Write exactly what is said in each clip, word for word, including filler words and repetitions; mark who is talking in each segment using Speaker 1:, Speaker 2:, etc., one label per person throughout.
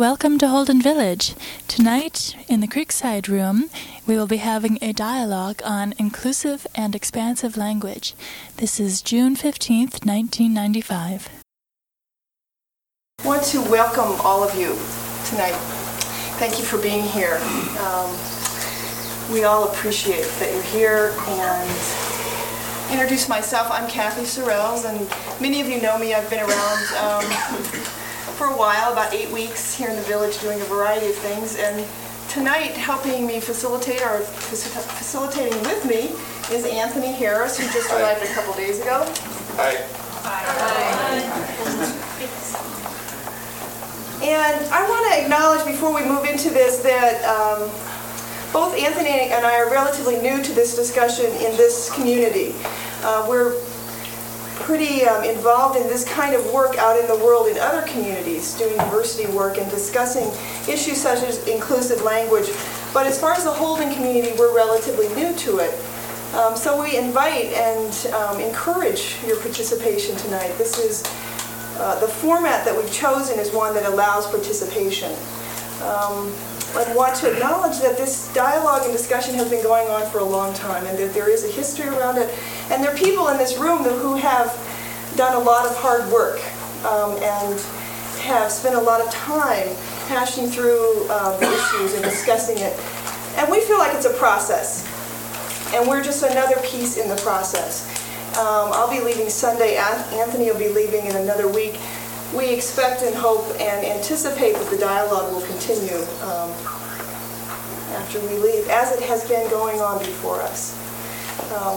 Speaker 1: Welcome to Holden Village. Tonight, in the Creekside Room, we will be having a dialogue on inclusive and expansive language. This is June fifteenth, nineteen ninety-five.
Speaker 2: I want to welcome all of you tonight. Thank you for being here. Um, we all appreciate that you're here, and introduce myself. I'm Kathy Sorrells, and many of you know me. I've been around um, for a while, about eight weeks here in the village, doing a variety of things. And tonight, helping me facilitate, or facilitating with me, is Anthony Harris, who just arrived a couple days ago.
Speaker 3: Hi.
Speaker 2: Hi. And I want to acknowledge before we move into this that um, both Anthony and I are relatively new to this discussion in this community. Uh, we're pretty um, involved in this kind of work out in the world in other communities, doing diversity work and discussing issues such as inclusive language. But as far as the Holden community, we're relatively new to it. Um, so we invite and um, encourage your participation tonight. This is uh, the format that we've chosen is one that allows participation. Um, I want to acknowledge that this dialogue and discussion has been going on for a long time, and that there is a history around it. And there are people in this room who have done a lot of hard work um, and have spent a lot of time hashing through uh, the issues and discussing it. And we feel like it's a process, and we're just another piece in the process. Um, I'll be leaving Sunday. Anthony will be leaving in another week. We expect and hope and anticipate that the dialogue will continue um, after we leave, as it has been going on before us. Um,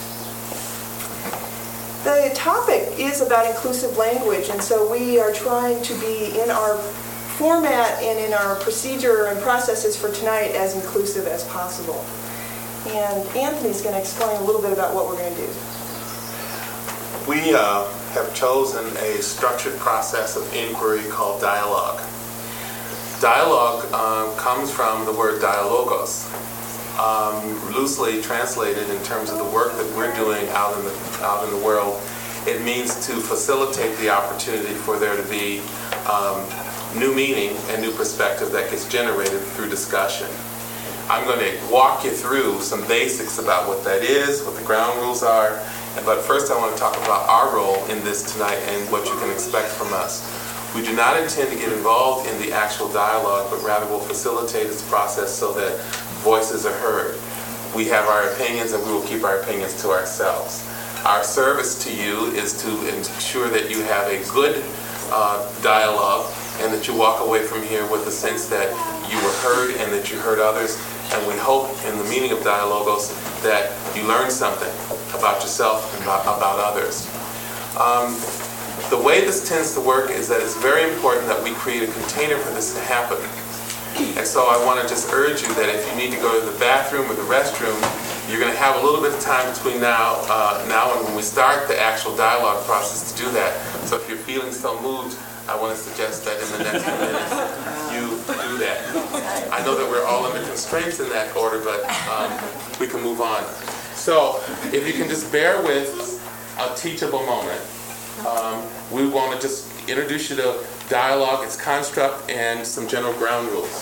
Speaker 2: the topic is about inclusive language, and so we are trying to be in our format and in our procedure and processes for tonight as inclusive as possible. And Anthony's going to explain a little bit about what we're going to do.
Speaker 3: We uh, have chosen a structured process of inquiry called dialogue. Dialogue uh, comes from the word dialogos, um, loosely translated in terms of the work that we're doing out in the out in the world. It means to facilitate the opportunity for there to be um, new meaning and new perspective that gets generated through discussion. I'm going to walk you through some basics about what that is, what the ground rules are. But first I want to talk about our role in this tonight and what you can expect from us. We do not intend to get involved in the actual dialogue, but rather will facilitate this process so that voices are heard. We have our opinions, and we will keep our opinions to ourselves. Our service to you is to ensure that you have a good uh, dialogue and that you walk away from here with a sense that you were heard and that you heard others. And we hope in the meaning of dialogos that you learn something about yourself and about, about others. Um, the way this tends to work is that it's very important that we create a container for this to happen. And so I want to just urge you that if you need to go to the bathroom or the restroom, you're going to have a little bit of time between now, uh, now and when we start the actual dialogue process to do that. So if you're feeling so moved, I want to suggest that in the next few minutes you do that. I know that we're all under constraints in that order, but um, we can move on. So if you can just bear with a teachable moment, um, we want to just introduce you to dialogue, its construct, and some general ground rules.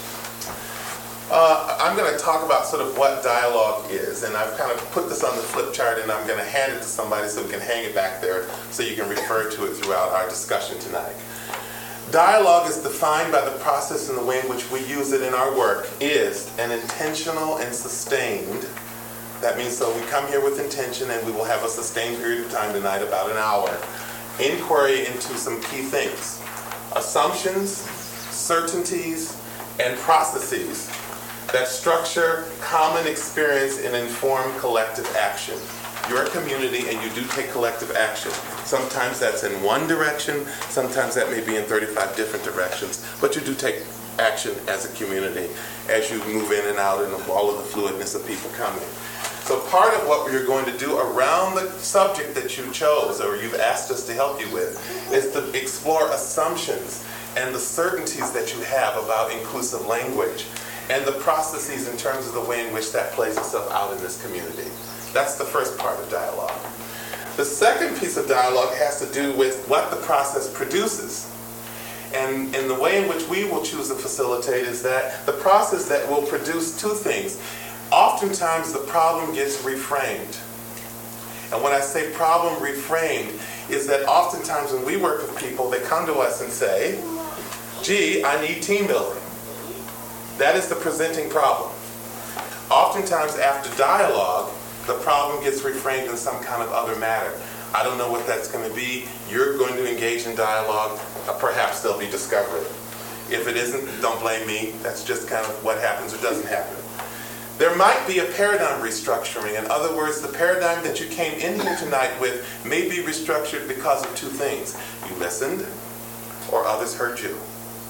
Speaker 3: Uh, I'm going to talk about sort of what dialogue is, and I've kind of put this on the flip chart, and I'm going to hand it to somebody so we can hang it back there so you can refer to it throughout our discussion tonight. Dialogue is defined by the process and the way in which we use it in our work is an intentional and sustained. That means so we come here with intention, and we will have a sustained period of time tonight, about an hour. Inquiry into some key things. Assumptions, certainties, and processes that structure common experience and inform collective action. You're a community and you do take collective action. Sometimes that's in one direction, sometimes that may be in thirty-five different directions, but you do take action as a community as you move in and out and all of the fluidness of people coming. So part of what we're going to do around the subject that you chose or you've asked us to help you with is to explore assumptions and the certainties that you have about inclusive language and the processes in terms of the way in which that plays itself out in this community. That's the first part of dialogue. The second piece of dialogue has to do with what the process produces. And, and the way in which we will choose to facilitate is that the process that will produce two things. Oftentimes the problem gets reframed. And when I say problem reframed, is that oftentimes when we work with people, they come to us and say, gee, I need team building. That is the presenting problem. Oftentimes after dialogue, the problem gets reframed in some kind of other matter. I don't know what that's going to be. You're going to engage in dialogue. Uh, perhaps there'll be discovery. If it isn't, don't blame me. That's just kind of what happens or doesn't happen. There might be a paradigm restructuring. In other words, the paradigm that you came in here tonight with may be restructured because of two things. You listened, or others heard you.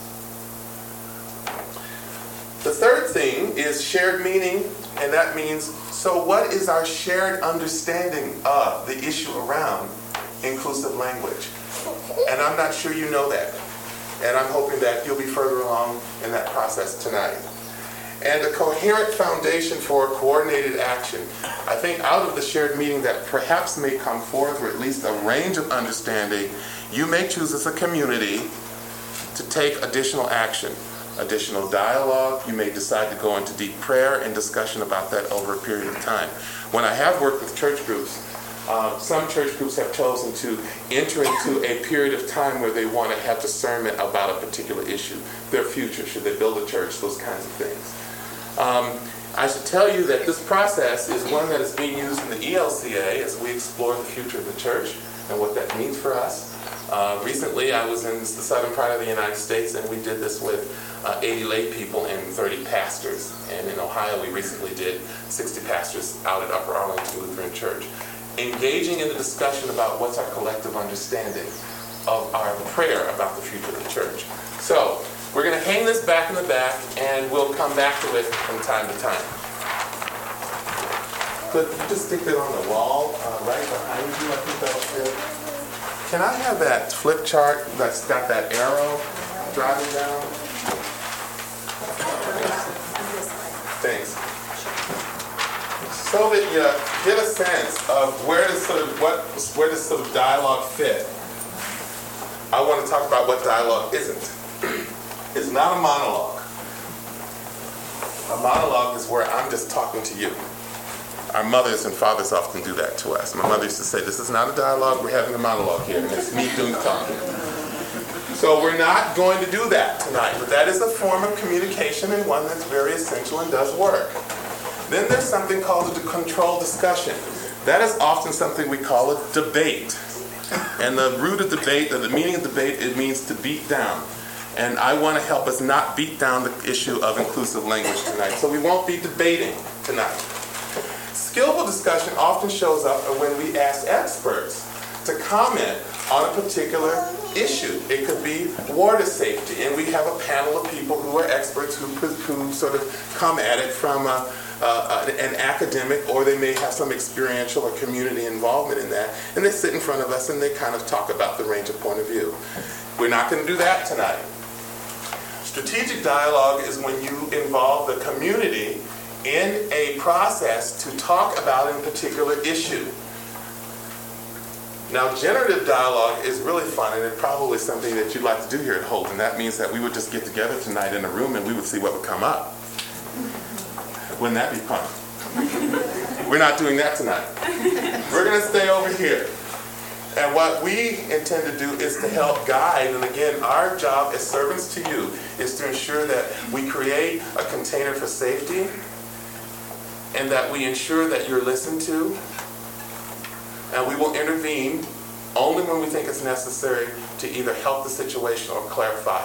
Speaker 3: The third thing is shared meaning, and that means, so what is our shared understanding of the issue around inclusive language? And I'm not sure you know that. And I'm hoping that you'll be further along in that process tonight. And a coherent foundation for coordinated action. I think out of the shared meaning that perhaps may come forth, or at least a range of understanding, you may choose as a community to take additional action. Additional dialogue. You may decide to go into deep prayer and discussion about that over a period of time. When I have worked with church groups, uh, some church groups have chosen to enter into a period of time where they want to have discernment about a particular issue, their future, should they build a church, those kinds of things. Um, I should tell you that this process is one that is being used in the E L C A as we explore the future of the church and what that means for us. Uh, recently, I was in the southern part of the United States, and we did this with uh, eighty lay people and thirty pastors. And in Ohio, we recently did sixty pastors out at Upper Arlington Lutheran Church, engaging in the discussion about what's our collective understanding of our prayer about the future of the church. So, we're going to hang this back in the back, and we'll come back to it from time to time. Could you just stick that on the wall uh, right behind you? I think that'll fit. Can I have that flip chart that's got that arrow driving down? Thanks. So that you get a sense of where does sort of what where does sort of dialogue fit. I want to talk about what dialogue isn't. It's not a monologue. A monologue is where I'm just talking to you. Our mothers and fathers often do that to us. My mother used to say, this is not a dialogue, we're having a monologue here, and it's me doing the talking. So we're not going to do that tonight, but that is a form of communication and one that's very essential and does work. Then there's something called a controlled discussion. That is often something we call a debate. And the root of debate, or the meaning of debate, it means to beat down. And I want to help us not beat down the issue of inclusive language tonight. So we won't be debating tonight. Skillful discussion often shows up when we ask experts to comment on a particular issue. It could be water safety, and we have a panel of people who are experts who, who sort of come at it from a, uh, an academic, or they may have some experiential or community involvement in that, and they sit in front of us and they kind of talk about the range of point of view. We're not going to do that tonight. Strategic dialogue is when you involve the community in a process to talk about a particular issue. Now, generative dialogue is really fun, and it's probably something that you'd like to do here at Holt, and that means that we would just get together tonight in a room and we would see what would come up. Wouldn't that be fun? We're not doing that tonight. We're going to stay over here. And what we intend to do is to help guide, and again, our job as servants to you is to ensure that we create a container for safety, and that we ensure that you're listened to, and we will intervene only when we think it's necessary to either help the situation or clarify.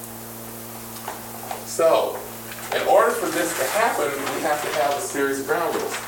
Speaker 3: So, in order for this to happen, we have to have a series of ground rules.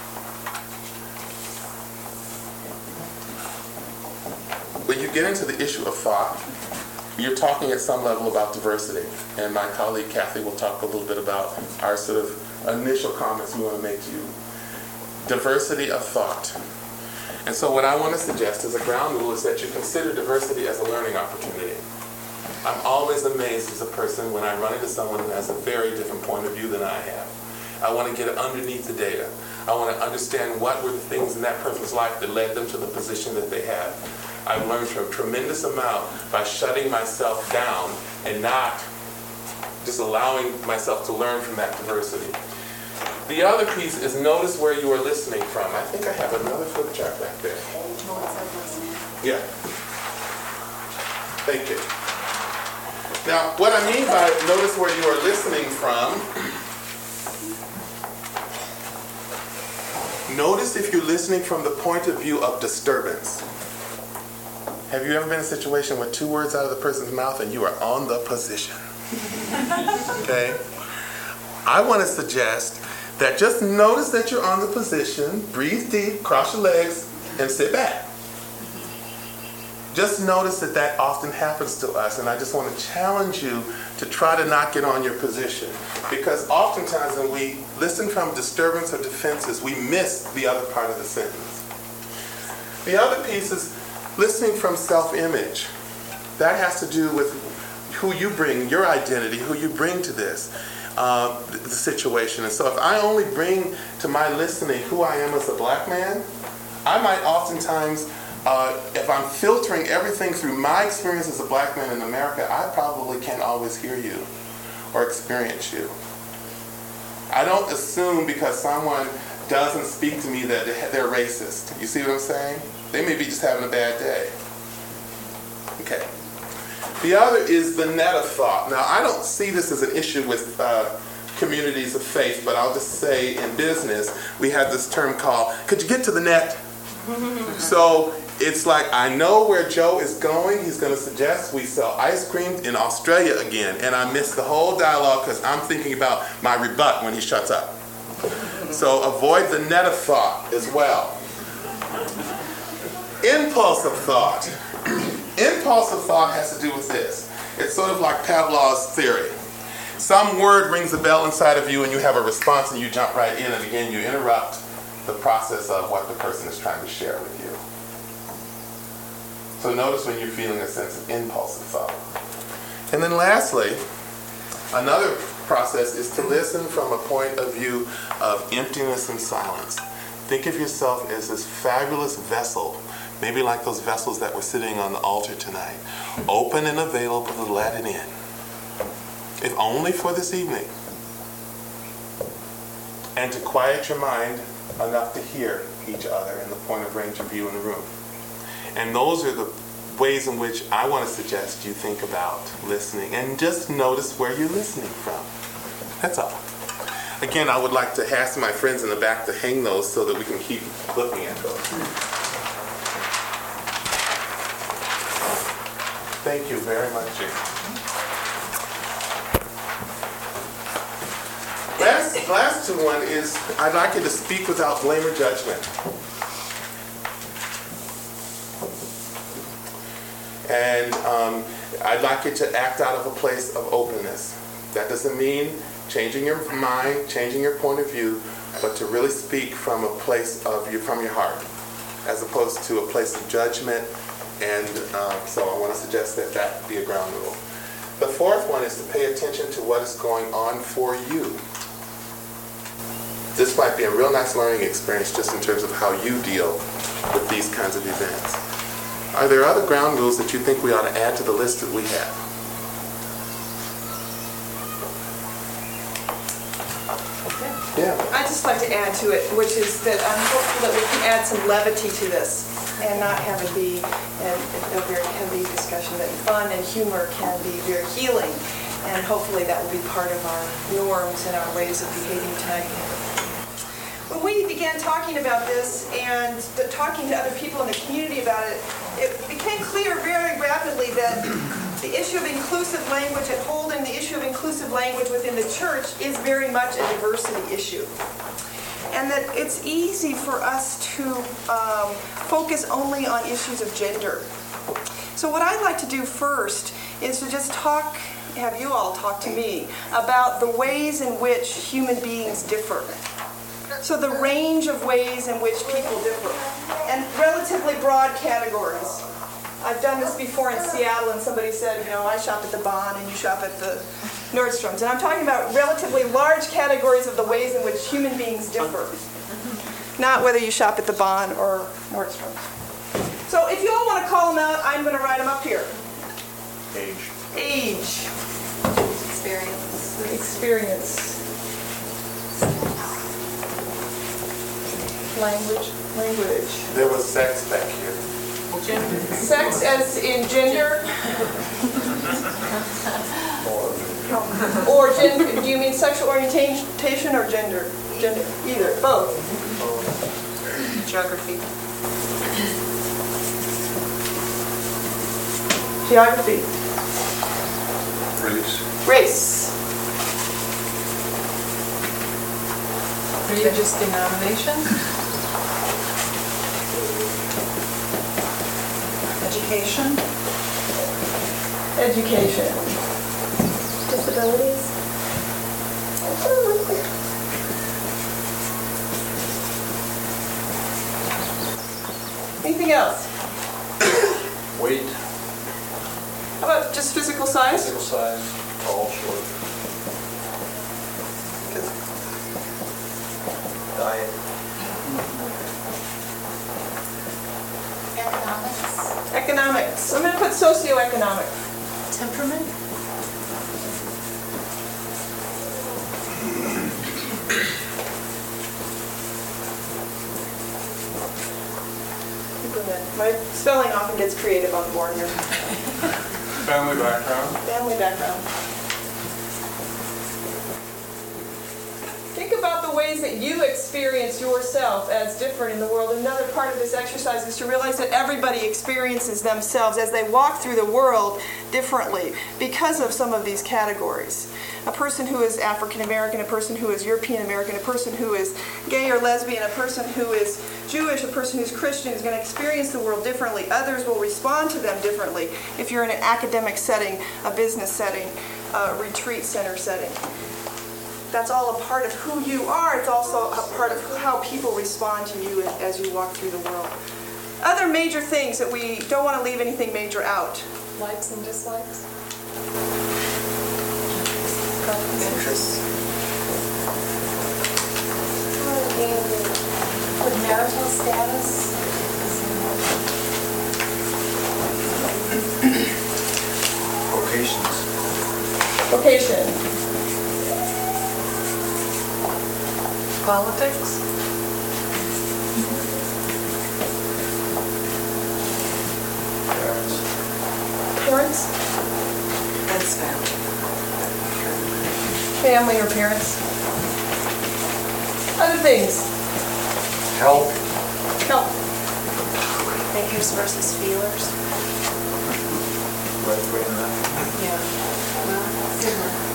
Speaker 3: When you get into the issue of thought, you're talking at some level about diversity, and my colleague Kathy will talk a little bit about our sort of initial comments we want to make to you. Diversity of thought. And so what I want to suggest as a ground rule is that you consider diversity as a learning opportunity. I'm always amazed as a person when I run into someone who has a very different point of view than I have. I want to get underneath the data. I want to understand what were the things in that person's life that led them to the position that they had. I've learned a tremendous amount by shutting myself down and not just allowing myself to learn from that diversity. The other piece is notice where you are listening from. I think I have another flip chart back there. Yeah. Thank you. Now, what I mean by notice where you are listening from, notice if you're listening from the point of view of disturbance. Have you ever been in a situation with two words out of the person's mouth and you are on the position? Okay? I want to suggest that just notice that you're on the position, breathe deep, cross your legs, and sit back. Just notice that that often happens to us, and I just want to challenge you to try to not get on your position. Because oftentimes when we listen from disturbance or defenses, we miss the other part of the sentence. The other piece is listening from self-image. That has to do with who you bring, your identity, who you bring to this, uh, the situation. And so if I only bring to my listening who I am as a black man, I might oftentimes, uh, if I'm filtering everything through my experience as a black man in America, I probably can't always hear you or experience you. I don't assume because someone doesn't speak to me that they're racist. You see what I'm saying? They may be just having a bad day. Okay. The other is the net of thought. Now, I don't see this as an issue with uh, communities of faith, but I'll just say in business, we have this term called, could you get to the net? So it's like, I know where Joe is going. He's going to suggest we sell ice cream in Australia again. And I miss the whole dialogue because I'm thinking about my rebut when he shuts up. So avoid the net of thought as well. Impulsive thought. Impulsive thought has to do with this. It's sort of like Pavlov's theory. Some word rings a bell inside of you and you have a response and you jump right in, and again you interrupt the process of what the person is trying to share with you. So notice when you're feeling a sense of impulsive thought. And then lastly, another process is to listen from a point of view of emptiness and silence. Think of yourself as this fabulous vessel, maybe like those vessels that were sitting on the altar tonight, open and available to let it in, if only for this evening, and to quiet your mind enough to hear each other in the point of range of view in the room. And those are the ways in which I want to suggest you think about listening, and just notice where you're listening from. That's all. Again, I would like to ask my friends in the back to hang those so that we can keep looking at those. Thank you very much, Jim. Last, last one is, I'd like you to speak without blame or judgment. And um, I'd like you to act out of a place of openness. That doesn't mean changing your mind, changing your point of view, but to really speak from a place of you, from your heart, as opposed to a place of judgment. And um, so I want to suggest that that be a ground rule. The fourth one is to pay attention to what is going on for you. This might be a real nice learning experience just in terms of how you deal with these kinds of events. Are there other ground rules that you think we ought to add to the list that we have? Yeah.
Speaker 2: I'd just like to add to it, which is that I'm hopeful that we can add some levity to this and not have it be a, a very heavy discussion, that fun and humor can be very healing, and hopefully that will be part of our norms and our ways of behaving tonight. When we began talking about this and the, talking to other people in the community about it, it became clear very rapidly that the issue of inclusive language at Holden, the issue of inclusive language within the church, is very much a diversity issue. And that it's easy for us to um, focus only on issues of gender. So what I'd like to do first is to just talk, have you all talk to me, about the ways in which human beings differ. So the range of ways in which people differ, and relatively broad categories. I've done this before in Seattle, and somebody said, you know, I shop at the Bon and you shop at the Nordstrom's. And I'm talking about relatively large categories of the ways in which human beings differ. Not whether you shop at the Bon or Nordstrom's. So if you all want to call them out, I'm going to write them up here.
Speaker 3: Age.
Speaker 2: Age.
Speaker 4: Experience.
Speaker 2: Experience. Language. Language.
Speaker 3: There was sex back here.
Speaker 4: Gender.
Speaker 2: Sex as in gender? Or gender, do you mean sexual orientation or gender? Gender, either, both.
Speaker 4: Geography.
Speaker 2: Geography.
Speaker 3: Race.
Speaker 2: Race.
Speaker 4: Religious denomination. Education.
Speaker 2: Education.
Speaker 5: Disabilities.
Speaker 2: Anything else?
Speaker 6: Weight,
Speaker 2: How about just physical size?
Speaker 6: physical size, tall, short. Diet,
Speaker 5: Economics.
Speaker 2: Economics. I'm going to put socioeconomic.
Speaker 5: Temperament.
Speaker 2: My spelling often gets creative on the board here.
Speaker 3: Family background.
Speaker 2: Family background. Think about the ways that you experience yourself as different in the world. Another part of this exercise is to realize that everybody experiences themselves as they walk through the world differently because of some of these categories. A person who is African American, a person who is European American, a person who is gay or lesbian, a person who is Jewish, a person who's Christian is going to experience the world differently. Others will respond to them differently if you're in an academic setting, a business setting, a retreat center setting. That's all a part of who you are. It's also a part of how people respond to you as you walk through the world. Other major things that we don't want to leave anything major out.
Speaker 4: Likes and dislikes.
Speaker 2: Interests.
Speaker 5: With marital status.
Speaker 6: vocations,
Speaker 2: Vocation.
Speaker 4: Politics.
Speaker 6: parents,
Speaker 2: Parents.
Speaker 4: That's family.
Speaker 2: Family or parents. Other things.
Speaker 6: health,
Speaker 2: Help.
Speaker 5: Makers versus feelers.
Speaker 6: right way in that.
Speaker 5: Yeah. Well, similar.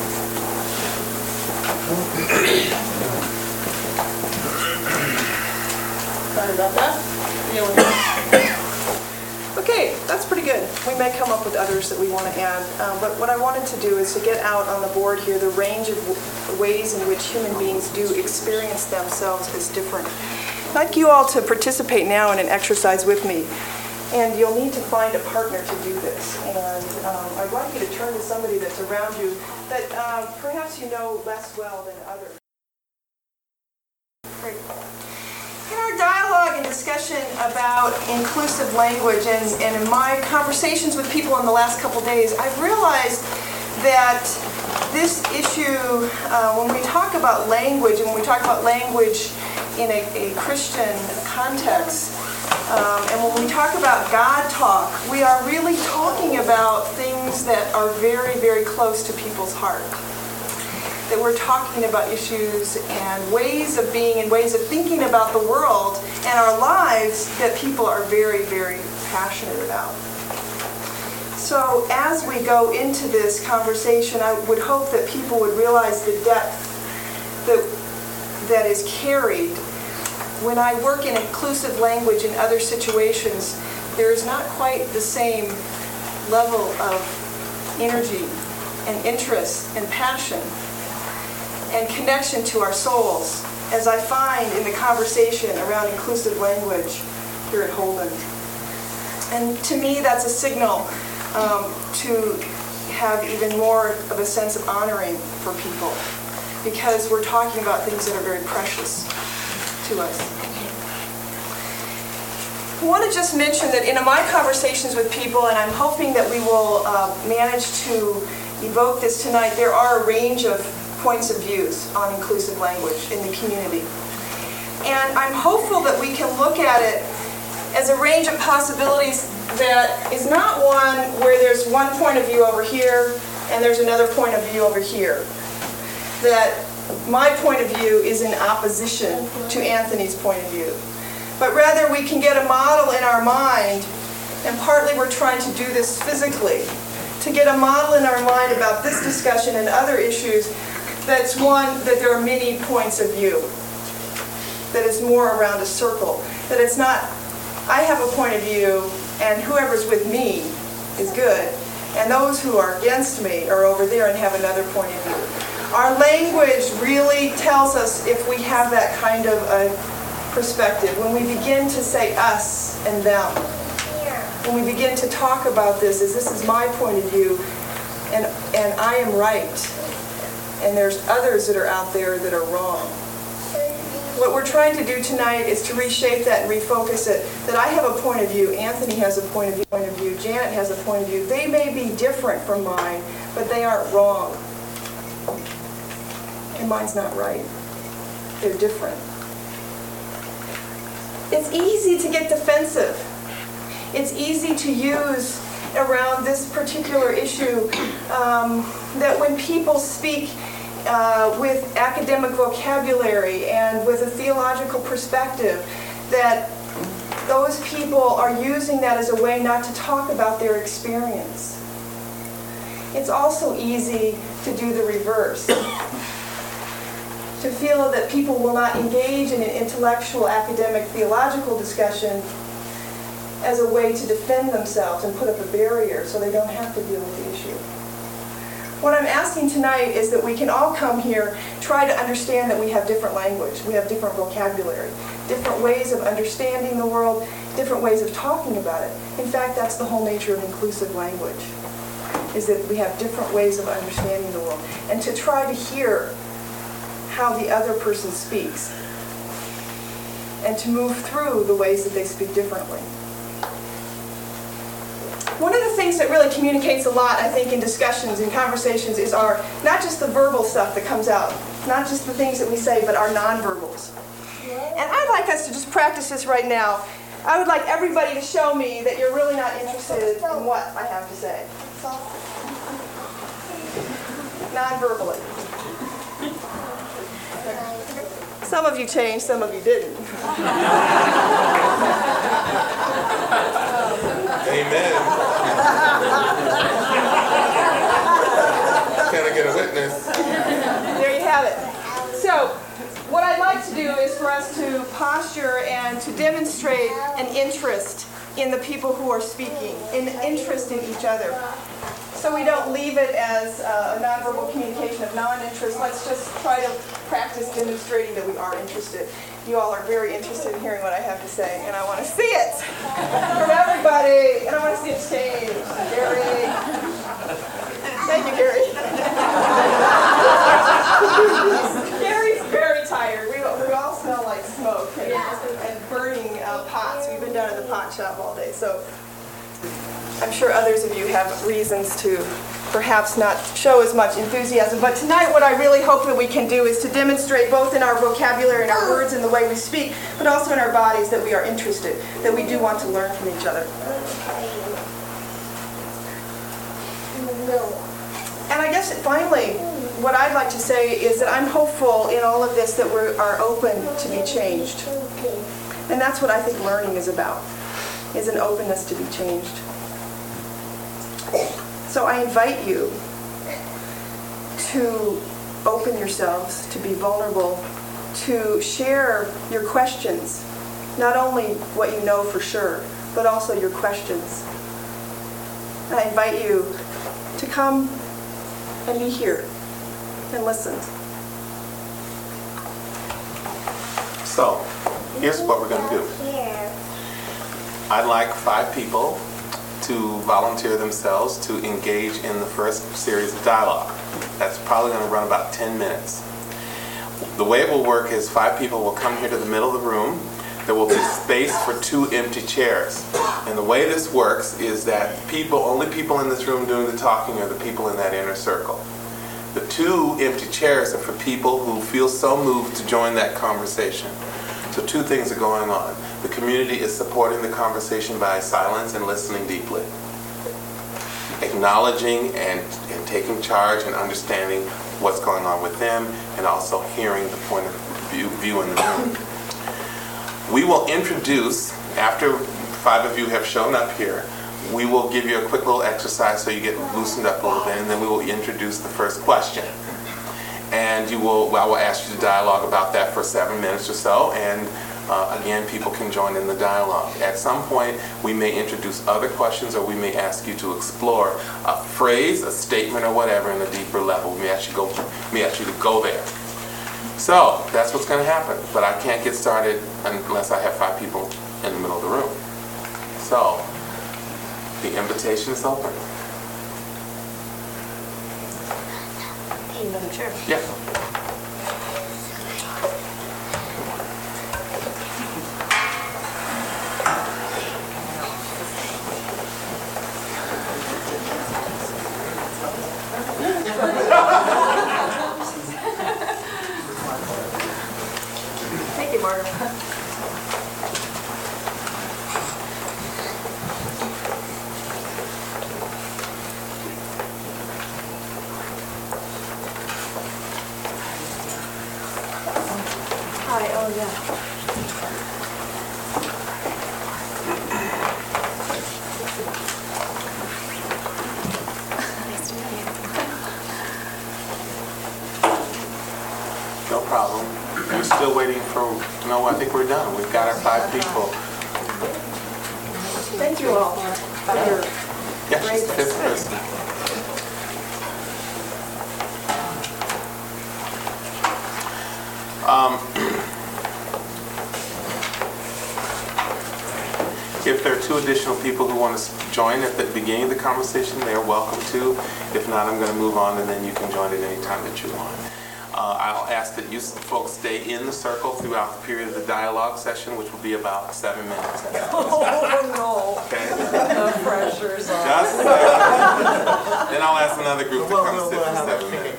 Speaker 2: Sorry about that. Feeling. Okay, that's pretty good. We may come up with others that we want to add. Um, but what I wanted to do is to get out on the board here the range of w- ways in which human beings do experience themselves as different. I'd like you all to participate now in an exercise with me. And you'll need to find a partner to do this. And um, I'd like you to turn to somebody that's around you that uh, perhaps you know less well than others. Great. In our dialogue and discussion about inclusive language and, and in my conversations with people in the last couple days, I've realized that this issue, uh, when we talk about language, and when we talk about language in a, a Christian context, um, and when we talk about God talk, we are really talking about things that are very, very close to people's heart. That we're talking about issues and ways of being and ways of thinking about the world and our lives that people are very, very passionate about. So as we go into this conversation, I would hope that people would realize the depth that, that is carried. When I work in inclusive language in other situations, there is not quite the same level of energy and interest and passion and connection to our souls, as I find in the conversation around inclusive language here at Holden. And to me, that's a signal um, to have even more of a sense of honoring for people, because we're talking about things that are very precious to us. I want to just mention that in my conversations with people, and I'm hoping that we will uh, manage to evoke this tonight, there are a range of points of views on inclusive language in the community. And I'm hopeful that we can look at it as a range of possibilities that is not one where there's one point of view over here and there's another point of view over here. That my point of view is in opposition to Anthony's point of view. But rather we can get a model in our mind, and partly we're trying to do this physically, to get a model in our mind about this discussion and other issues that's one that there are many points of view, that is more around a circle, that it's not, I have a point of view and whoever's with me is good, and those who are against me are over there and have another point of view. Our language really tells us if we have that kind of a perspective. When we begin to say us and them, when we begin to talk about this as this is my point of view and, and I am right, and there's others that are out there that are wrong. What we're trying to do tonight is to reshape that and refocus it, that I have a point of view, Anthony has a point of view, point of view, Janet has a point of view. They may be different from mine, but they aren't wrong. And mine's not right. They're different. It's easy to get defensive. It's easy to use around this particular issue um, that when people speak uh, with academic vocabulary and with a theological perspective, that those people are using that as a way not to talk about their experience. It's also easy to do the reverse. To feel that people will not engage in an intellectual, academic, theological discussion as a way to defend themselves and put up a barrier so they don't have to deal with the issue. What I'm asking tonight is that we can all come here, try to understand that we have different language, we have different vocabulary, different ways of understanding the world, different ways of talking about it. In fact, that's the whole nature of inclusive language, is that we have different ways of understanding the world. And to try to hear how the other person speaks, and to move through the ways that they speak differently. One of the things that really communicates a lot, I think, in discussions and conversations is our, not just the verbal stuff that comes out, not just the things that we say, but our nonverbals. And I'd like us to just practice this right now. I would like everybody to show me that you're really not interested in what I have to say. Non-verbally. Some of you changed, some of you didn't.
Speaker 3: Amen. Can I get a witness?
Speaker 2: There you have it. So, what I'd like to do is for us to posture and to demonstrate an interest in the people who are speaking, an interest in each other. So we don't leave it as a nonverbal communication of non-interest. Let's just try to practice demonstrating that we are interested. You all are very interested in hearing what I have to say, and I want to see it from everybody. And I want to see it change. Gary. Thank you, Gary. Gary's very tired. We, we all smell like smoke and, and burning uh, pots. We've been down at the pot shop all day, so I'm sure others of you have reasons to perhaps not show as much enthusiasm. But tonight what I really hope that we can do is to demonstrate both in our vocabulary and our words and the way we speak, but also in our bodies that we are interested, that we do want to learn from each other. And I guess finally, what I'd like to say is that I'm hopeful in all of this that we are open to be changed. And that's what I think learning is about, is an openness to be changed. So I invite you to open yourselves, to be vulnerable, to share your questions, not only what you know for sure, but also your questions. I invite you to come and be here and listen.
Speaker 3: So, here's what we're going to do. I'd like five people to volunteer themselves to engage in the first series of dialogue. That's probably going to run about ten minutes. The way it will work is five people will come here to the middle of the room. There will be space for two empty chairs. And the way this works is that people, only people in this room doing the talking are the people in that inner circle. The two empty chairs are for people who feel so moved to join that conversation. So two things are going on. The community is supporting the conversation by silence and listening deeply. Acknowledging and, and taking charge and understanding what's going on with them, and also hearing the point of view, view in the room. We will introduce, after five of you have shown up here, we will give you a quick little exercise so you get loosened up a little bit, and then we will introduce the first question. And you will, well, I will ask you to dialogue about that for seven minutes or so, and uh, again, people can join in the dialogue. At some point, we may introduce other questions, or we may ask you to explore a phrase, a statement, or whatever in a deeper level. We may ask you, go, we may ask you to go there. So, that's what's going to happen, but I can't get started unless I have five people in the middle of the room. So, the invitation is open.
Speaker 5: Another chair.
Speaker 3: Yeah.
Speaker 5: Thank you, Margaret. Hi, oh yeah. Nice to meet you.
Speaker 3: No problem. We're still waiting for, no, I think we're done. We've got our five people.
Speaker 2: Thank you all for your
Speaker 3: Yeah, she's the fifth person. Um, if there are two additional people who want to join at the beginning of the conversation, they are welcome to. If not, I'm going to move on, and then you can join at any time that you want. Uh, I'll ask that you folks stay in the circle throughout the period of the dialogue session, which will be about seven minutes.
Speaker 4: Oh,
Speaker 3: Okay?
Speaker 4: no. The pressure's on.
Speaker 3: Just seven. Then I'll ask another group to come sit for seven minutes.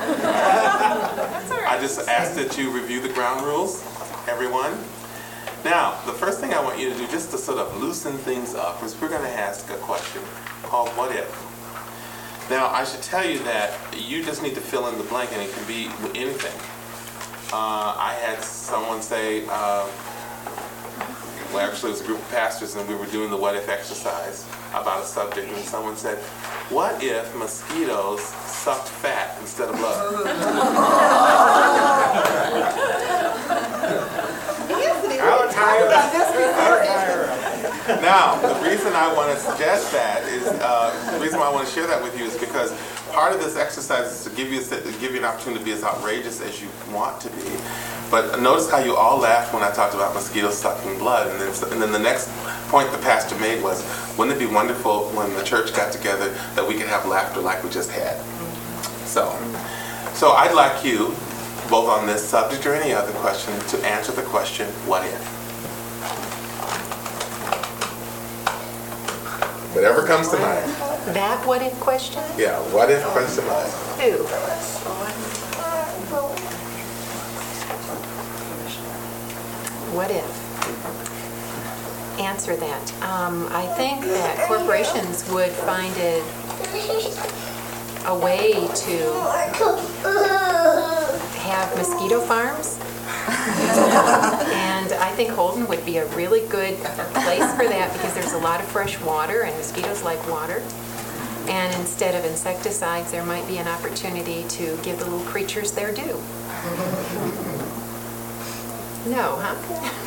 Speaker 3: I just ask that you review the ground rules, everyone. Now, the first thing I want you to do, just to sort of loosen things up, is we're going to ask a question called what if. Now, I should tell you that you just need to fill in the blank, and it can be anything. Uh, I had someone say, uh, well, actually it was a group of pastors, and we were doing the what if exercise about a subject, and someone said, what if mosquitoes sucked fat instead of blood?
Speaker 2: Anthony, we talked about this before.
Speaker 3: Now, the reason I want to suggest that is, uh, the reason why I want to share that with you is because part of this exercise is to give you, to give you an opportunity to be as outrageous as you want to be. But notice how you all laughed when I talked about mosquitoes sucking blood. And then, and then the next point the pastor made was, wouldn't it be wonderful when the church got together that we could have laughter like we just had? So, so I'd like you, both on this subject or any other question, to answer the question, what if? Whatever comes to mind.
Speaker 5: That what if question?
Speaker 3: Yeah, what if comes to mind?
Speaker 5: Who? What if? Answer that. Um, I think that corporations would find it a way to have mosquito farms. And I think Holden would be a really good place for that because there's a lot of fresh water and mosquitoes like water. And instead of insecticides, there might be an opportunity to give the little creatures their due. No, huh?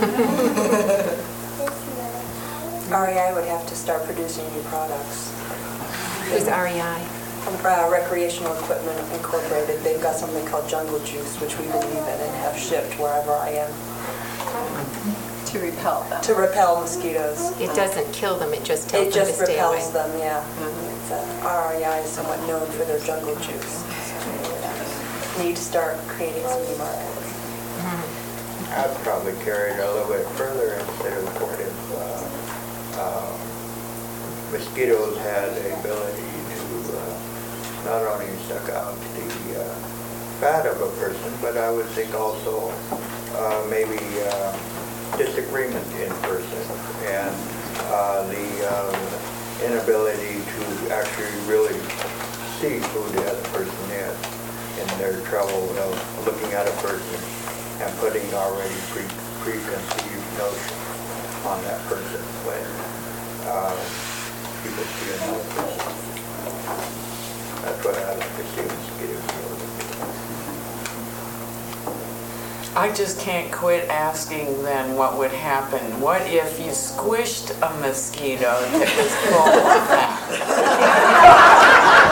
Speaker 7: R E I would have to start producing new products.
Speaker 5: Who's R E I?
Speaker 7: Uh, Recreational Equipment Incorporated, they've got something called Jungle Juice, which we believe in and have shipped wherever I am.
Speaker 4: To repel them.
Speaker 7: to repel mosquitoes.
Speaker 5: It doesn't kill them, it just tells
Speaker 7: It
Speaker 5: them to
Speaker 7: just
Speaker 5: stay away.
Speaker 7: repels them, yeah. It's, uh, R E I is somewhat known for their jungle juice. So we need to start creating some new markets.
Speaker 6: I'd probably carry it a little bit further instead of what if uh, uh, mosquitoes had the ability to uh, not only suck out the uh, fat of a person, but I would think also uh, maybe uh, disagreement in person and uh, the uh, inability to actually really see who the other person is in their trouble of looking at a person and putting already pre preconceived notions on that person when uh, people see another person. That's what I like to see mosquitoes.
Speaker 8: I just can't quit asking then what would happen. What if you squished a mosquito that was full of fat?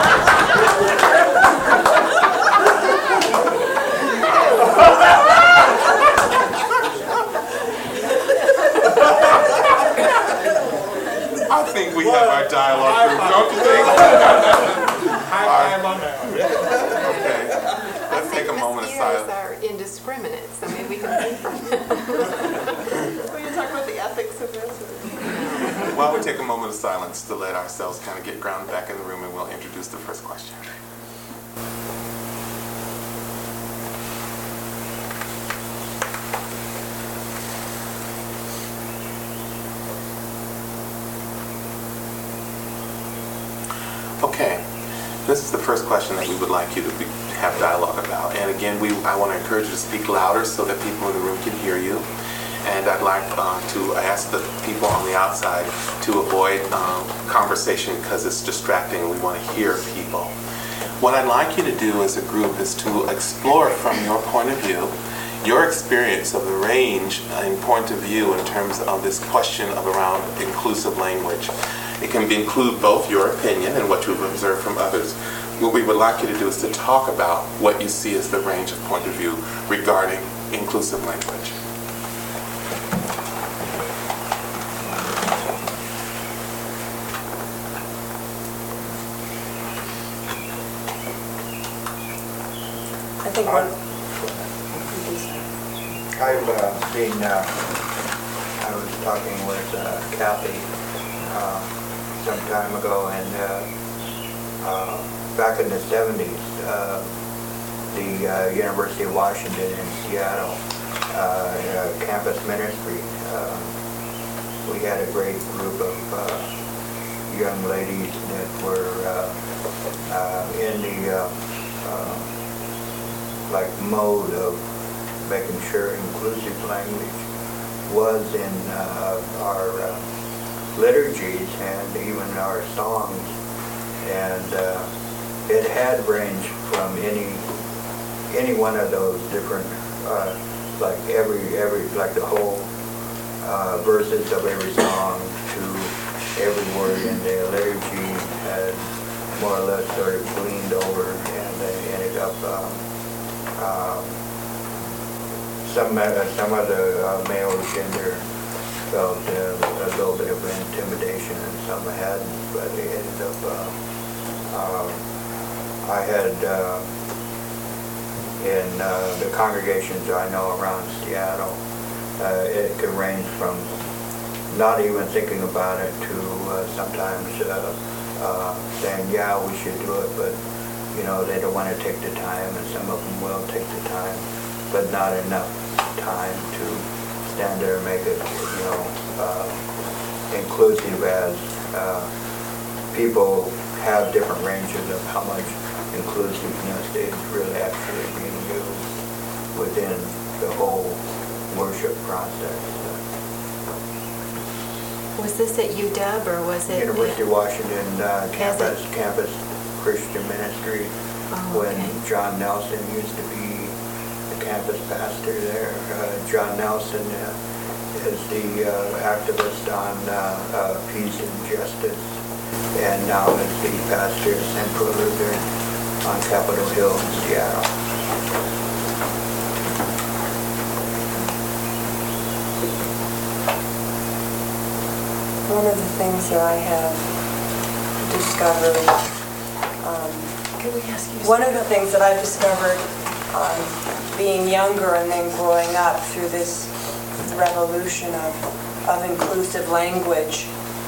Speaker 3: I think we have our dialogue group, don't you think?
Speaker 6: High five on that one.
Speaker 3: Okay, let's take a moment of
Speaker 5: Mosquitoes
Speaker 3: silence.
Speaker 5: are indiscriminate, so maybe we can.
Speaker 2: Are you talking about the ethics of this? or-
Speaker 3: While we take a moment of silence to let ourselves kind of get grounded back in the room, and we'll introduce the first question. Okay, this is the first question that we would like you to be, have dialogue about. And again, we I want to encourage you to speak louder so that people in the room can hear you. And I'd like uh, to ask the people on the outside to avoid um, conversation because it's distracting and we want to hear people. What I'd like you to do as a group is to explore from your point of view your experience of the range in point of view in terms of this question of around inclusive language. It can be include both your opinion and what you've observed from others. What we would like you to do is to talk about what you see as the range of point of view regarding inclusive language.
Speaker 7: I think one,
Speaker 6: I've uh, seen, uh, I was talking with uh, Kathy uh, some time ago, and uh, uh, back in the seventies, uh, the uh, University of Washington in Seattle, uh, uh, campus ministry, uh, we had a great group of uh, young ladies that were uh, uh, in the uh, uh, like mode of making sure inclusive language was in uh, our uh, liturgies and even our songs, and uh, it had ranged from any any one of those different uh, like every every like the whole uh, verses of every song to every word in the liturgy had more or less sort of gleaned over, and they ended up um, um, some uh, some of the uh, male gender felt uh, a little bit of intimidation, and some hadn't, but they ended up. Uh, uh, I had uh, in uh, the congregations I know around Seattle, uh, it could range from not even thinking about it to uh, sometimes uh, uh, saying, yeah, we should do it, but you know, they don't want to take the time, and some of them will take the time, but not enough time to stand there and make it, you know, uh, inclusive as uh, people have different ranges of how much inclusiveness is really actually being used within the whole worship process.
Speaker 5: Was this at U W or was it?
Speaker 6: University of Washington uh, campus, campus Christian ministry,
Speaker 5: Oh,
Speaker 6: when
Speaker 5: okay.
Speaker 6: John Nelson used to be the campus pastor there. Uh, John Nelson uh, is the uh, activist on uh, uh, peace and justice, and now is the pastor of Central Lutheran on Capitol Hill in Seattle.
Speaker 7: one of the things that I have discovered, um,
Speaker 4: Can we ask you?
Speaker 7: one of the things that I've discovered um, being younger and then growing up through this revolution of, of inclusive language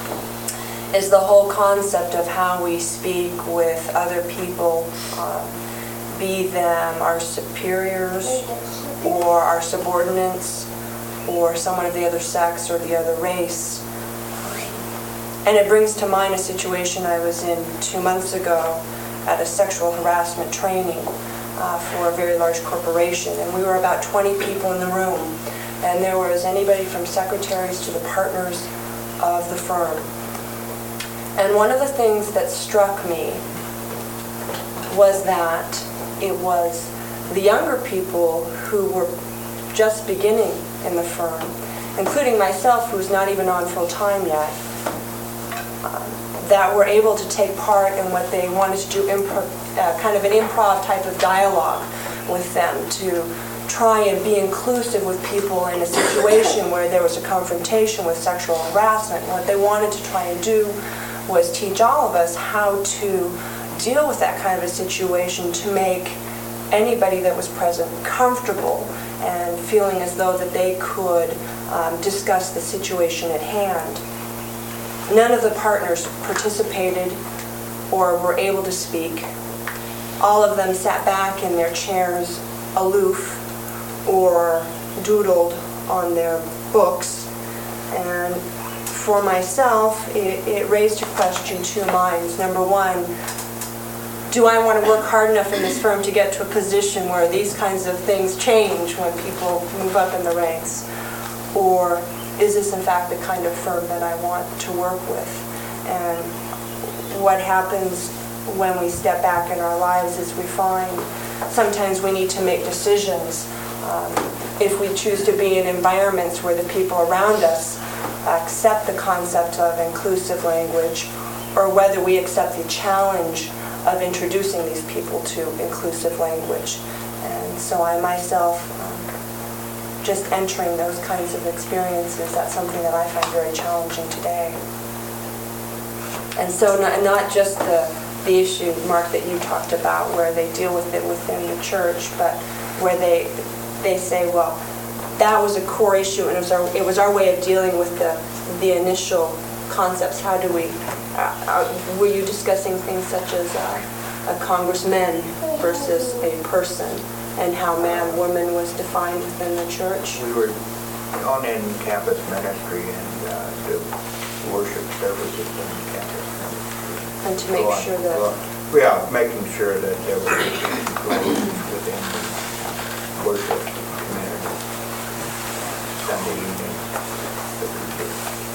Speaker 7: is the whole concept of how we speak with other people, um, be them our superiors or our subordinates or someone of the other sex or the other race. And it brings to mind a situation I was in two months ago at a sexual harassment training uh, for a very large corporation. And we were about twenty people in the room. And there was anybody from secretaries to the partners of the firm. And one of the things that struck me was that it was the younger people who were just beginning in the firm, including myself, who's not even on full-time yet, um, that were able to take part in what they wanted to do, improv, uh, kind of an improv type of dialogue with them to try and be inclusive with people in a situation where there was a confrontation with sexual harassment. What they wanted to try and do was teach all of us how to deal with that kind of a situation to make anybody that was present comfortable and feeling as though that they could um, discuss the situation at hand. None of the partners participated or were able to speak. All of them sat back in their chairs, aloof, or doodled on their books. And for myself, it, it raised a question, two minds. Number one, do I want to work hard enough in this firm to get to a position where these kinds of things change when people move up in the ranks? Or is this in fact the kind of firm that I want to work with? And what happens when we step back in our lives is we find sometimes we need to make decisions. Um, if we choose to be in environments where the people around us accept the concept of inclusive language, or whether we accept the challenge of introducing these people to inclusive language. And so I myself, um, just entering those kinds of experiences, that's something that I find very challenging today. And so not, not just the, the issue, Mark, that you talked about, where they deal with it within the church, but where they they say, well, that was a core issue, and it was our, it was our way of dealing with the, the initial concepts. How do we, uh, uh, were you discussing things such as uh, a congressman versus a person, and how man, woman was defined within the church?
Speaker 6: We were on in campus ministry and uh, do worship services in campus ministry.
Speaker 7: And to make
Speaker 6: Go on,
Speaker 7: sure
Speaker 6: go
Speaker 7: that...
Speaker 6: on. Yeah, making sure that there was inclusion within the worship community, Sunday evening. that we do.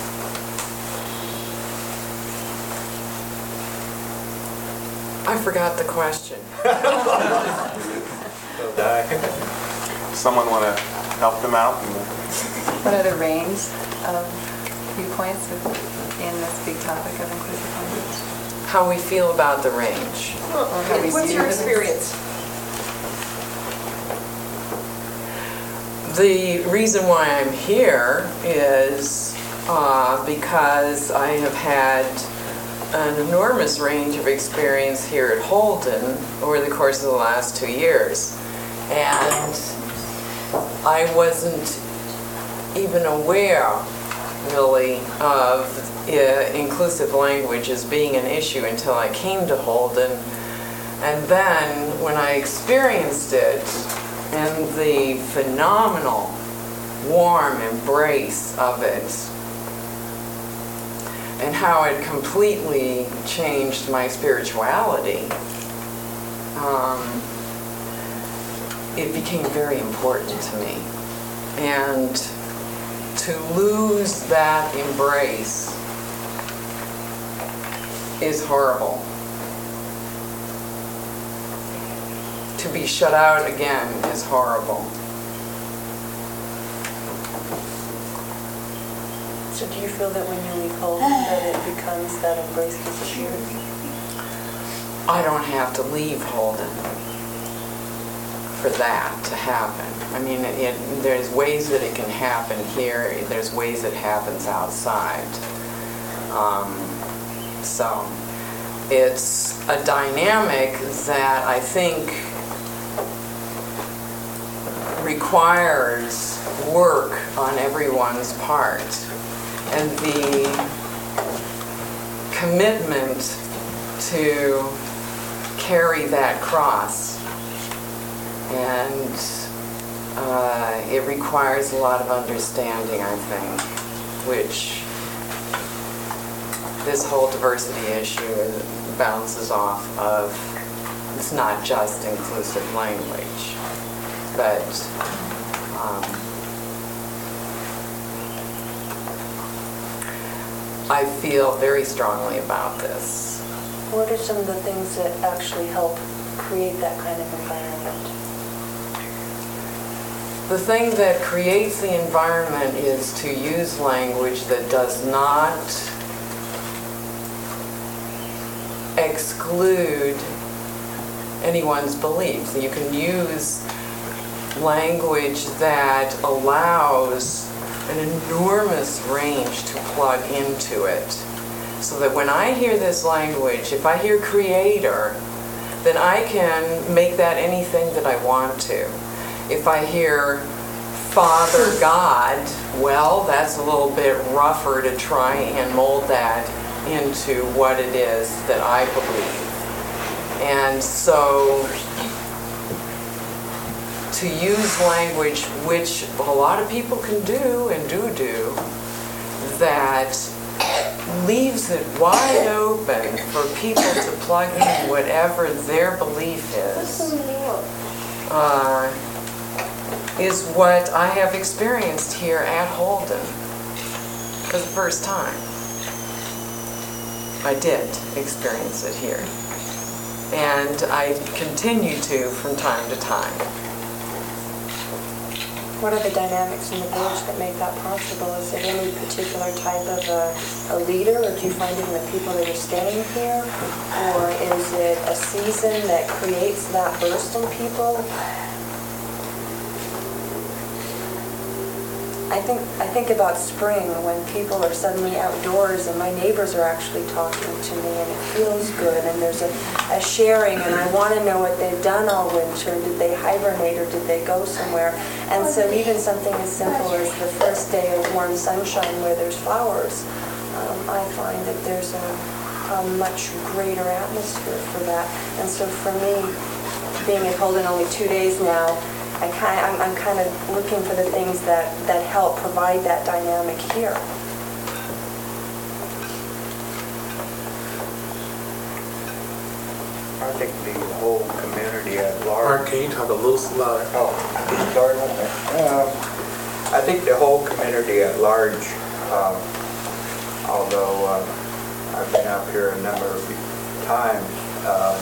Speaker 8: I forgot the question.
Speaker 6: So die.
Speaker 3: Someone want to help them out?
Speaker 4: What are the range of viewpoints in this big topic of inclusive language?
Speaker 8: How we feel about the range.
Speaker 4: Or how we
Speaker 2: What's
Speaker 4: see
Speaker 2: your
Speaker 4: it?
Speaker 2: experience?
Speaker 8: The reason why I'm here is uh, because I have had an enormous range of experience here at Holden over the course of the last two years. And I wasn't even aware, really, of uh, inclusive language as being an issue until I came to Holden. And then when I experienced it, and the phenomenal, warm embrace of it, and how it completely changed my spirituality, um, it became very important to me. And to lose that embrace is horrible. To be shut out again is horrible.
Speaker 7: So do you feel that when you leave Holden that it becomes, that embrace disappears?
Speaker 8: I don't have to leave Holden for that to happen. I mean, it, it, there's ways that it can happen here, there's ways it happens outside. Um, so it's a dynamic that I think requires work on everyone's part, and the commitment to carry that cross. And uh, it requires a lot of understanding, I think, which this whole diversity issue bounces off of. It's not just inclusive language, but um, I feel very strongly about this.
Speaker 7: What are some of the things that actually help create that kind of environment?
Speaker 8: The thing that creates the environment is to use language that does not exclude anyone's beliefs. You can use language that allows an enormous range to plug into it. So that when I hear this language, if I hear creator, then I can make that anything that I want to. If I hear Father God, well, that's a little bit rougher to try and mold that into what it is that I believe. And so to use language, which a lot of people can do and do do, that leaves it wide open for people to plug in whatever their belief is, uh, is what I have experienced here at Holden for the first time. I did experience it here. And I continue to from time to time.
Speaker 7: What are the dynamics in the village that make that possible? Is it any particular type of a, a leader, or do you find it in the people that are staying here? Or is it a season that creates that burst in people? I think I think about spring, when people are suddenly outdoors and my neighbors are actually talking to me, and it feels good, and there's a, a sharing, and I want to know what they've done all winter. Did they hibernate or did they go somewhere? And so even something as simple as the first day of warm sunshine where there's flowers, um, I find that there's a, a much greater atmosphere for that. And so for me, being at Holden only two days now, I kind of, I'm, I'm kind of looking for the things that, that help provide that dynamic here.
Speaker 6: I think the whole community at large.
Speaker 3: Mark, can you talk a little louder?
Speaker 6: Oh, sorry about that. Um, I think the whole community at large, um, although uh, I've been up here a number of times, um,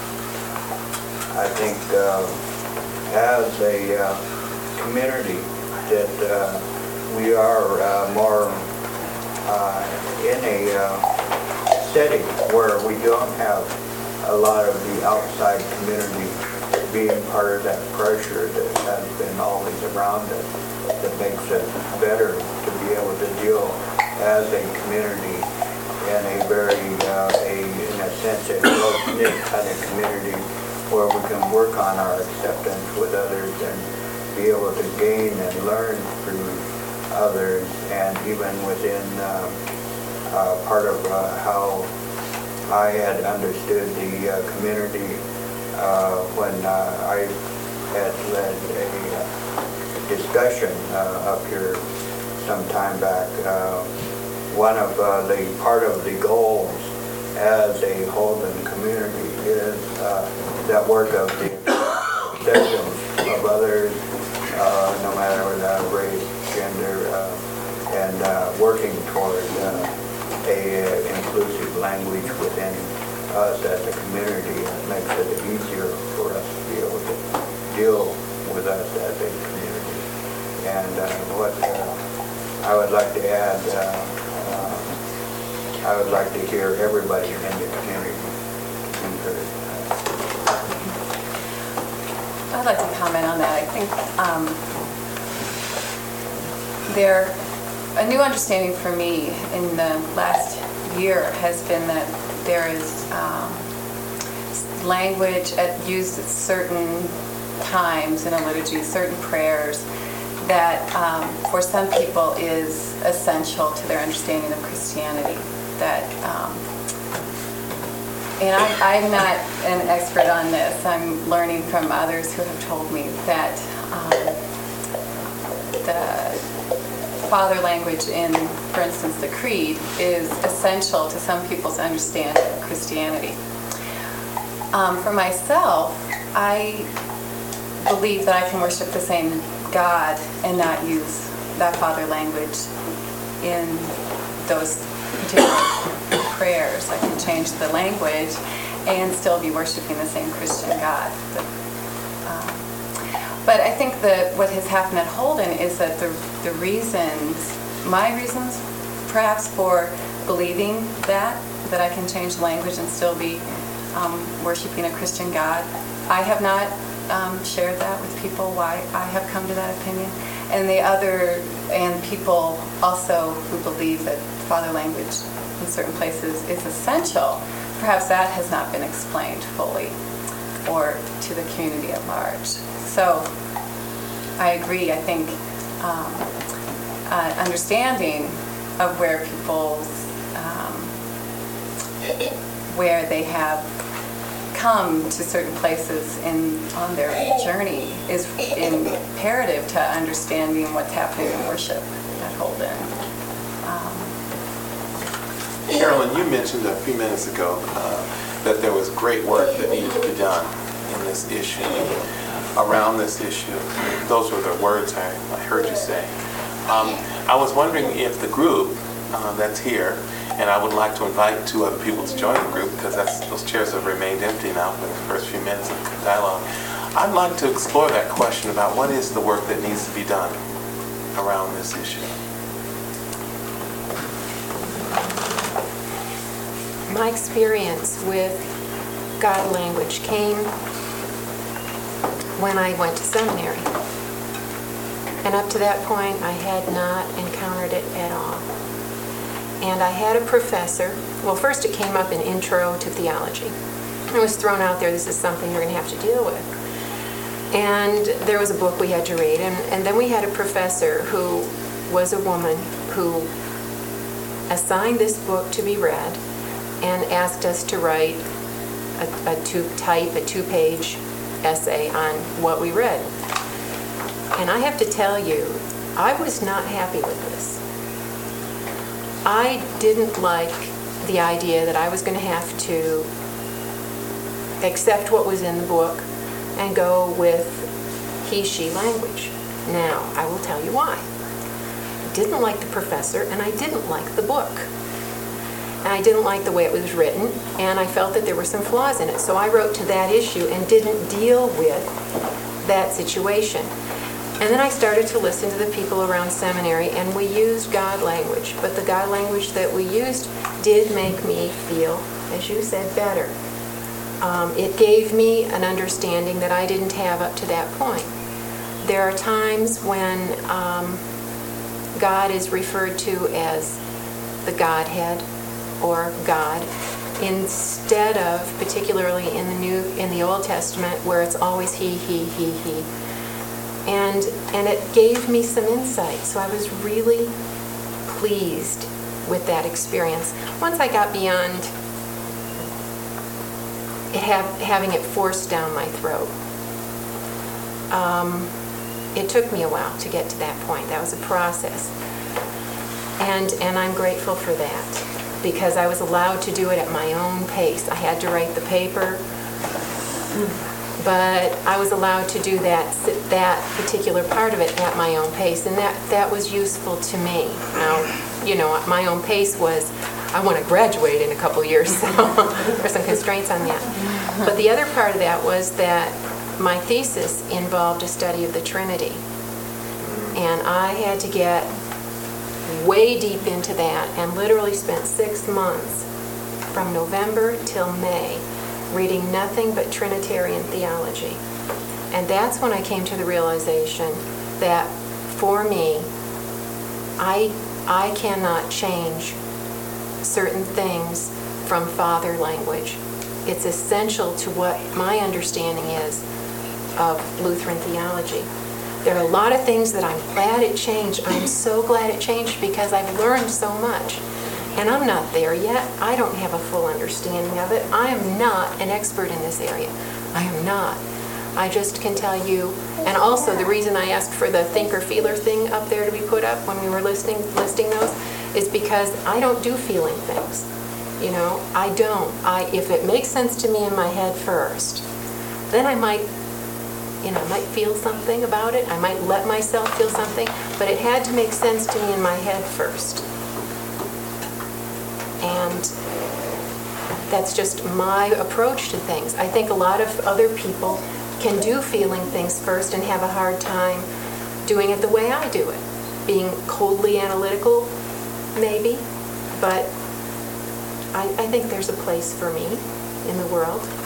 Speaker 6: I think uh, as a uh, community that uh, we are uh, more uh, in a uh, setting where we don't have a lot of the outside community being part of that pressure that has been always around us, that makes it better to be able to deal as a community in a very, uh, a, in a sense, a close-knit kind of community where we can work on our acceptance with others and be able to gain and learn through others, and even within uh, uh, part of uh, how I had understood the uh, community uh, when uh, I had led a uh, discussion uh, up here some time back. Uh, one of uh, the part of the goals as a Holden community is uh, that work of the acceptance of others, uh, no matter the race, gender, uh, and uh, working toward uh, a uh, inclusive language within us as a community. It makes it easier for us to be able to deal with us as a community. And uh, what uh, I would like to add, uh, uh, I would like to hear everybody in the community be heard.
Speaker 4: I'd like to comment on that. I think um, there, a new understanding for me in the last year has been that there is um, language at, used at certain times in a liturgy, certain prayers, that um, for some people is essential to their understanding of Christianity. That, um, and I, I'm not an expert on this. I'm learning from others who have told me that um, the father language in, for instance, the Creed is essential to some people's understanding of Christianity. Um, for myself, I believe that I can worship the same God and not use that father language in those particular prayers. I can change the language and still be worshiping the same Christian God. But, um, but I think that what has happened at Holden is that the, the reasons, my reasons perhaps for believing that, that I can change the language and still be um, worshiping a Christian God, I have not Um, shared that with people, why I have come to that opinion. And the other, and people also who believe that father language in certain places is essential, perhaps that has not been explained fully or to the community at large. So I agree. I think um, uh, understanding of where people's, um, where they have come to certain places in on their journey is imperative to understanding what's happening in worship at Holden. Um,
Speaker 3: Carolyn, you mentioned a few minutes ago uh, that there was great work that needed to be done in this issue, around this issue. Those were the words I, I heard you say. Um, I was wondering if the group uh, that's here, and I would like to invite two other people to join the group because that's, those chairs have remained empty now for the first few minutes of the dialogue. I'd like to explore that question about what is the work that needs to be done around this issue.
Speaker 5: My experience with God language came when I went to seminary. And up to that point, I had not encountered it at all. And I had a professor, well, first it came up in Intro to Theology. It was thrown out there, this is something you're going to have to deal with. And there was a book we had to read. And, and then we had a professor who was a woman who assigned this book to be read and asked us to write a, a two, type a two-page essay on what we read. And I have to tell you, I was not happy with this. I didn't like the idea that I was going to have to accept what was in the book and go with he, she language. Now, I will tell you why. I didn't like the professor, and I didn't like the book. And I didn't like the way it was written, and I felt that there were some flaws in it. So I wrote to that issue and didn't deal with that situation. And then I started to listen to the people around seminary, and we used God language. But the God language that we used did make me feel, as you said, better. Um, it gave me an understanding that I didn't have up to that point. There are times when um, God is referred to as the Godhead or God, instead of, particularly in the New, in the Old Testament, where it's always He, He, He, He. And and it gave me some insight, so I was really pleased with that experience. Once I got beyond it have, having it forced down my throat, um, it took me a while to get to that point. That was a process. And, and I'm grateful for that, because I was allowed to do it at my own pace. I had to write the paper, but I was allowed to do that that particular part of it at my own pace, and that, that was useful to me. Now, you know, my own pace was, I want to graduate in a couple years, so there's some constraints on that. But the other part of that was that my thesis involved a study of the Trinity, and I had to get way deep into that, and literally spent six months from November till May reading nothing but Trinitarian theology. And that's when I came to the realization that for me, I, I cannot change certain things from father language. It's essential to what my understanding is of Lutheran theology. There are a lot of things that I'm glad it changed. I'm so glad it changed because I've learned so much. And I'm not there yet. I don't have a full understanding of it. I am not an expert in this area. I am not. I just can tell you, and also the reason I asked for the thinker-feeler thing up there to be put up when we were listing, listing those is because I don't do feeling things. You know, I don't. I, if it makes sense to me in my head first, then I might, you know, I might feel something about it. I might let myself feel something, but it had to make sense to me in my head first. And that's just my approach to things. I think a lot of other people can do feeling things first and have a hard time doing it the way I do it. Being coldly analytical, maybe, but I, I think there's a place for me in the world.